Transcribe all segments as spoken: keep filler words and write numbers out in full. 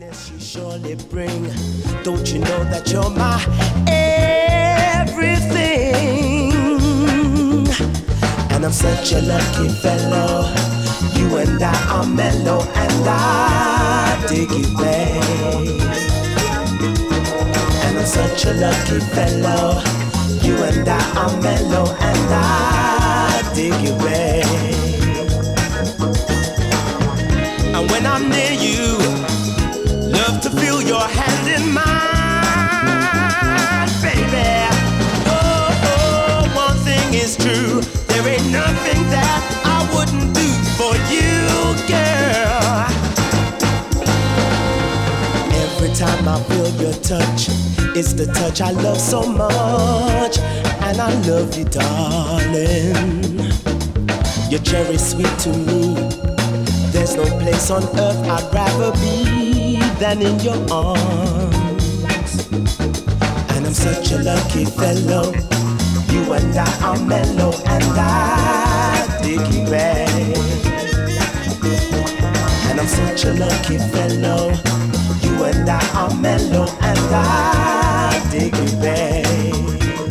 Happiness you surely bring. Don't you know that you're my everything? And I'm such a lucky fellow. You and I are mellow, and I dig you, babe. And I'm such a lucky fellow. You and I are mellow, and I dig you, babe. And when I'm near you, love to feel your hand in mine, baby. Oh, oh, one thing is true, there ain't nothing that I wouldn't do for you, girl. Every time I feel your touch, it's the touch I love so much, and I love you, darling. You're cherry sweet to me. There's no place on earth I'd rather be than in your arms. And I'm such a lucky fellow. You and I are mellow, and I dig you, babe. And I'm such a lucky fellow. You and I are mellow, and I dig you, babe.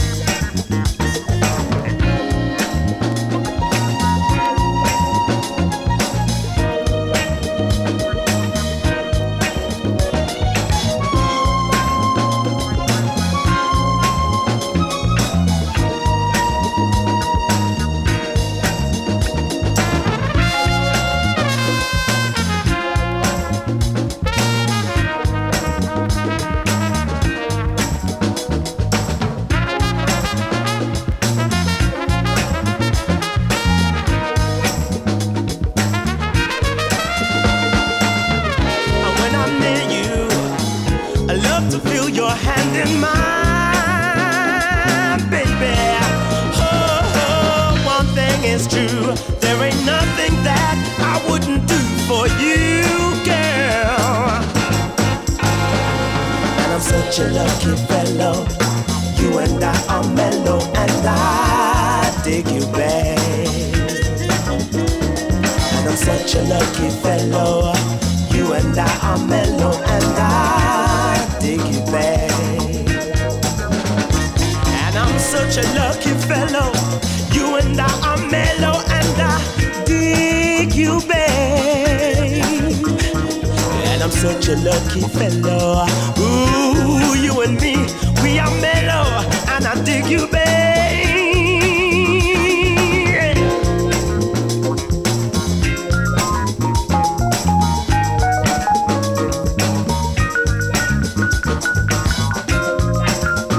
Such a lucky fellow. You and I are mellow, and I dig you, babe. And I'm such a lucky fellow. You and I are mellow, and I dig you, babe. And I'm such a lucky fellow. You and I are mellow, and I dig you, babe. And I'm such a lucky fellow. Ooh, you and me, we are mellow, and I dig you, babe.